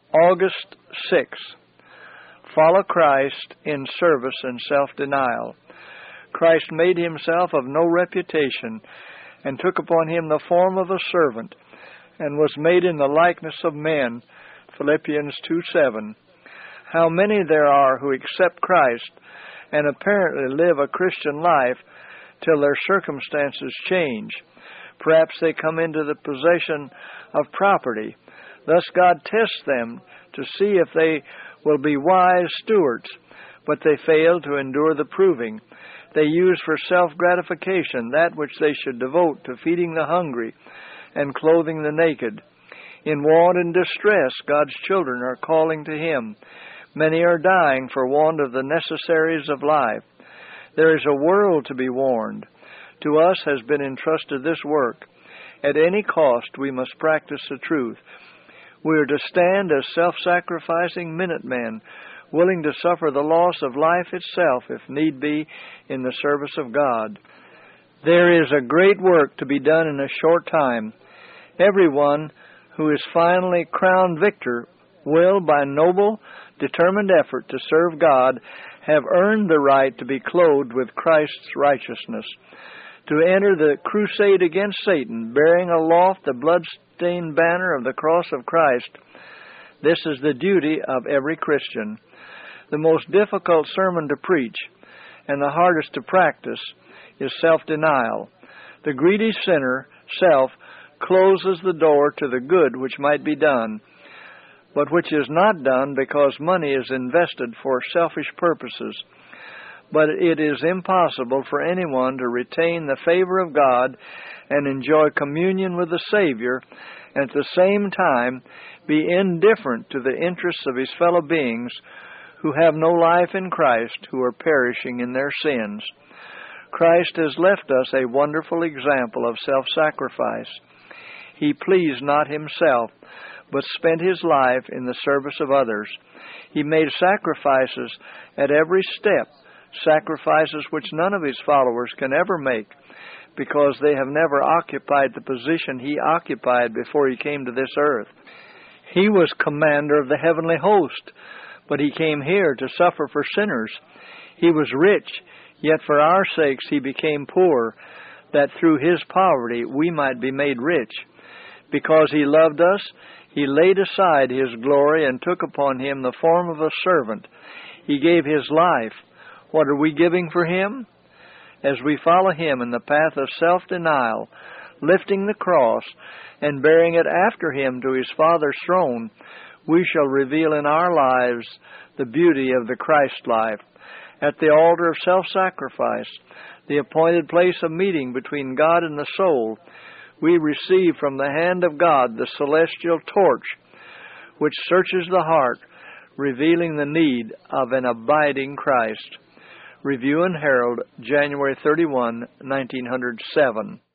August 6. Follow Christ in service and self-denial. Christ made himself of no reputation, and took upon him the form of a servant, and was made in the likeness of men. Philippians 2:7. How many there are who accept Christ and apparently live a Christian life till their circumstances change. Perhaps they come into the possession of property. Thus God tests them to see if they will be wise stewards, but they fail to endure the proving. They use for self-gratification that which they should devote to feeding the hungry and clothing the naked. In want and distress, God's children are calling to Him. Many are dying for want of the necessaries of life. There is a world to be warned. To us has been entrusted this work. At any cost, we must practice the truth. We are to stand as self-sacrificing minutemen, willing to suffer the loss of life itself, if need be, in the service of God. There is a great work to be done in a short time. Everyone who is finally crowned victor will, by noble, determined effort to serve God, have earned the right to be clothed with Christ's righteousness, to enter the crusade against Satan, bearing aloft the blood-stained banner of the cross of Christ. This is the duty of every Christian. The most difficult sermon to preach and the hardest to practice is self-denial. The greedy sinner, self, closes the door to the good which might be done, but which is not done because money is invested for selfish purposes. But it is impossible for anyone to retain the favor of God and enjoy communion with the Savior, and at the same time be indifferent to the interests of his fellow beings who have no life in Christ, who are perishing in their sins. Christ has left us a wonderful example of self-sacrifice. He pleased not himself, but spent his life in the service of others. He made sacrifices at every step, sacrifices which none of his followers can ever make, because they have never occupied the position he occupied before he came to this earth. He was commander of the heavenly host, but he came here to suffer for sinners. He was rich, yet for our sakes he became poor, that through his poverty we might be made rich. Because he loved us, he laid aside his glory and took upon him the form of a servant. He gave his life. What are we giving for him? As we follow him in the path of self-denial, lifting the cross and bearing it after him to his Father's throne, we shall reveal in our lives the beauty of the Christ life. At the altar of self-sacrifice, the appointed place of meeting between God and the soul, we receive from the hand of God the celestial torch which searches the heart, revealing the need of an abiding Christ. Review and Herald, January 31, 1907.